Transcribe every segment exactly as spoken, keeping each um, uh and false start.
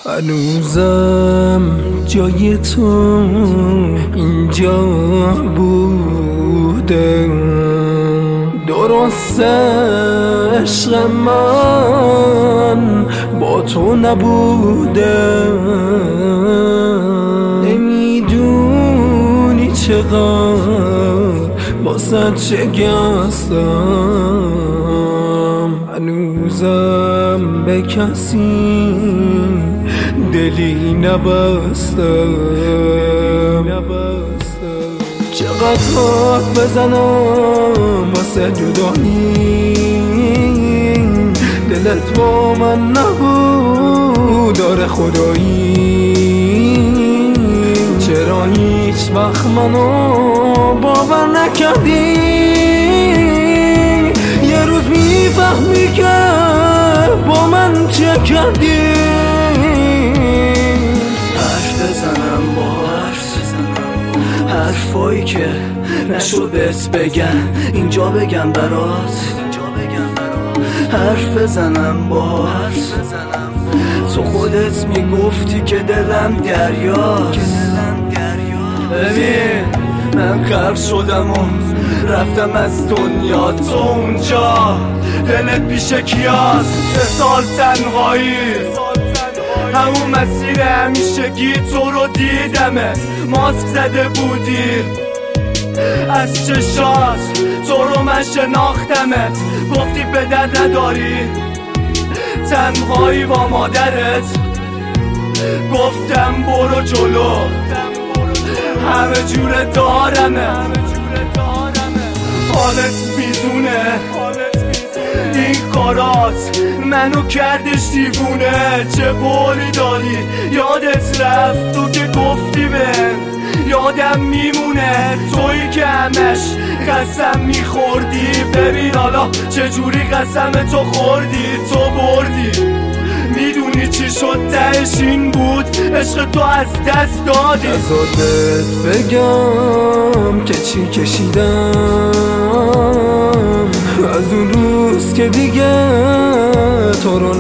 هنوزم جای تو اینجا بوده، درست عشق من با تو نبوده. نمیدونی چقدر واسه شکستم، هنوزم به کسی دلی نبستم. چقدر حرف بزنم واسه جدایی، دلت با من نبود داره خدایی. چرا هیچ وقت منو باور نکردی؟ یه روز میفهمی که با من چه کردی. حرف بزنم با حرف، حرفایی که نشد بهت بگم اینجا بگم برات. حرف بزنم با حرف، تو خودت میگفتی که دلم دریاست. ببین من غرق شدم و رفتم از دنیا، تو اونجا دلت پیش کیاست؟ سه سال تنهایی، همون مسیر همیشگی تو رو دیدمه. ماسک زده بودی از چشات، تو رو من شناختمه. گفتی به درد نداری، تنهایی با مادرت. گفتم برو جلو، همه جوره دارمه. حالت میزونه این کارات، منو کردش دیوونه. چه بولی داری یادت رفت تو که گفتی من، یادم میمونه تویی که همش قسم میخوردی. ببین حالا چجوری قسم تو خوردی، تو بردی. میدونی چی شد تهش این بود، عشق تو از دست دادی. نزادت بگم که چی کشیدم از اون روز که دیگه تو رو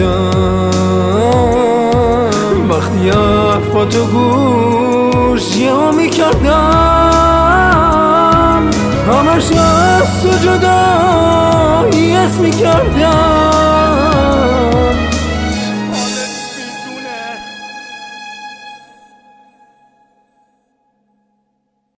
ندیدم. وقتی حرفاتو گوش یا میکردم، همش از تو جدایی اسم میکردم.